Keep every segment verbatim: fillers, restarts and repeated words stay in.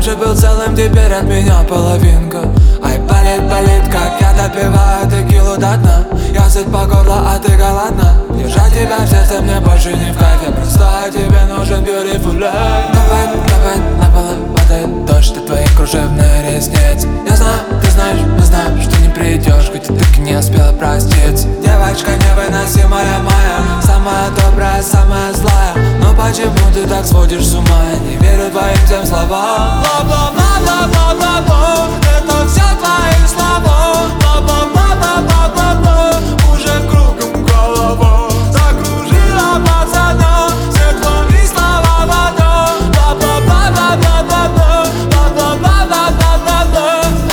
Раньше был целым, теперь от меня половинка. Ай, болит, болит, как я допиваю текилу до дна. Я сыт по горло, а ты голодна. Держать тебя в сердце мне больше не в кайф. Я просто тебе нужен beautiful life. Капает, капает, на полу падает дождь от твоих кружевных ресниц. Я знаю, ты знаешь, мы знаем, что не придешь, хоть ты не успела проститься. Девочка невыносимая моя, самая добрая, самая злая. Но почему ты так сводишь с ума? Я не верю твоим всем словам. Бла-бла-бла-бла-бла-бла, это все твои слова. Бла-бла-бла-бла-бла-бла, уже кругом голова закружила пацана. Все твои слова вода. Бла-бла-бла-бла-бла-бла, бла-бла-бла-бла-бла-бла.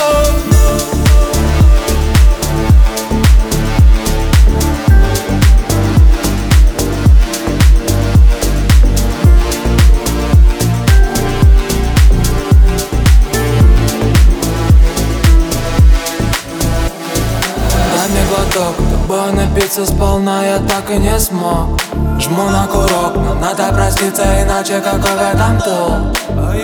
Тобой напиться сполна я так и не смог. Жму на курок, но надо проститься, иначе какой в этом толк?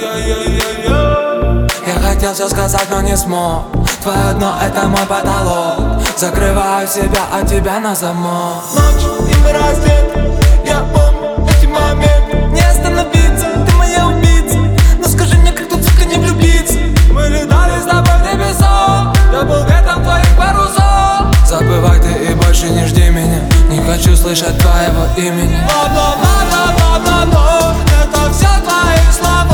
Я хотел все сказать, но не смог. Твое дно — это мой потолок. Закрываю себя от тебя на замок. Ночь, и мы раздеты, я помню эти моменты. Не остановиться, ты моя убийца. Но скажи мне, как тут, сука, не влюбиться? Мы летали с тобой в небеса, я был ветром твоих парусов. Забывай ты и больше не жди меня, не хочу слышать твоего имени. Бла-бла-бла-бла-бла-бла, это все твои слова.